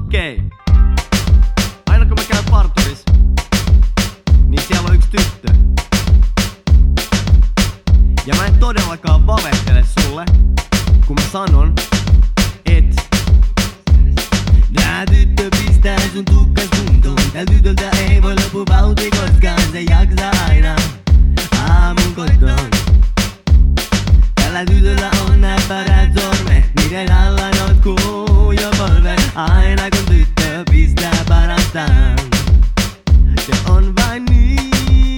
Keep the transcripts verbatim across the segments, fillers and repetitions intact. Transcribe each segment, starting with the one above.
Okei. Okay. Aina kun mä käyn parturis, niin siellä on yksi tyttö. Ja mä en todellakaan valehtele sulle, kun mä sanon, et tää tyttö pistää sun tukkas kuntoon. Tällä tytöltä ei voi lopu vauhti koskaan, se jaksaa aina aamun kotoon. Tällä tytöllä on näppärät sormet, niiden alla notkuu jo polvet. Aina kun tyttö pistää parastaan, se on vain niin.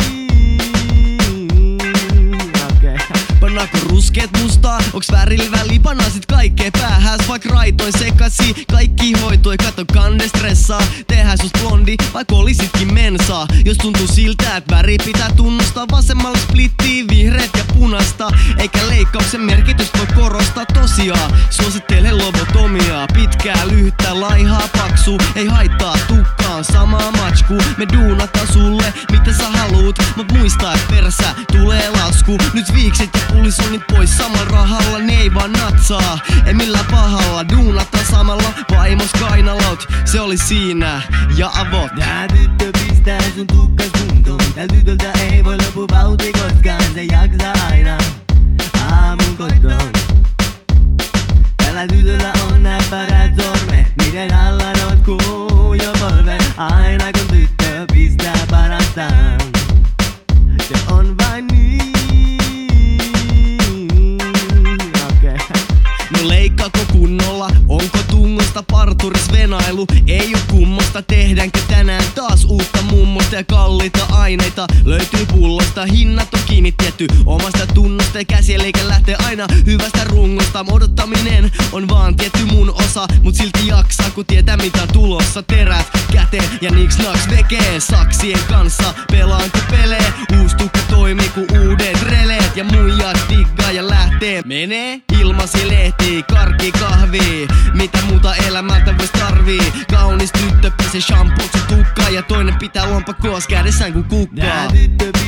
Okei. Okay. Pannaanko ruskeet mustaa? Onks värillä väli? Pannaan sit kaikkea päähäs, vaik raitoin sekasi. Kaikki hoitoi, kato kanne stressaa. Tehdään susta blondi, vaik olisitkin mensaa. Jos tuntuu siltä, et väri pitää tunnustaa. Vasemmalla splittii vihreät ja punasta. Eikä leikkauksen merkitystä voi korostaa tosiaan. Suosittele lobotomiaa. Pitkää, lyhyttä, laihaa, paksu. Ei haittaa tukkaan, samaa matskuu. Me duunataan sulle, mitä sä haluut. Mut muista, et persä tulee lasku. Nyt viikset ja pullisonnit pois samalla rahalla. Ne ei vaan natsaa, ei millään pahalla. Duunataan samalla, vaimos kainalaut. Se oli siinä, ja avot. Tää tyttö pistää sun tukkas kuntoon. Tällä tytöltä ei voi lopu vauhti koskaan, se jaksaa aina aamun kotoon. Tällä tytöllä on näppärät sormet, niiden alla notkuu jo polvet. Aina kun tyttö pistää parastaan, se on vain niin. Okei. Okay. No leikkaako kunnolla? Onko tungosta parturis venailu? Ei oo kummosta, tehdäänkö tänään taas uutta mummosta ja kalliita aineita? Löytyy pullosta, hinnat on kiinni tietty omasta tunnosta ja käsiä eikä lähtee aina hyvästä rungosta. Odottaminen on vaan tietty mun osa, mut silti jaksaa kun tietää mitä on tulossa. Terät käteen ja niks naks vekee saksien kanssa. Pelaanko pelee? Uus tukka toimii ku uudet releet ja muijat diggaa ja lähtee. Menee ilmasi lehtii, karkki kahvii. Mitä muuta elämältä vois tarvii? Kaunis tyttö pesee shampoot sun tukkaa ja toinen pitää lompakkoos kädessään kun kukkaa. Tää tyttö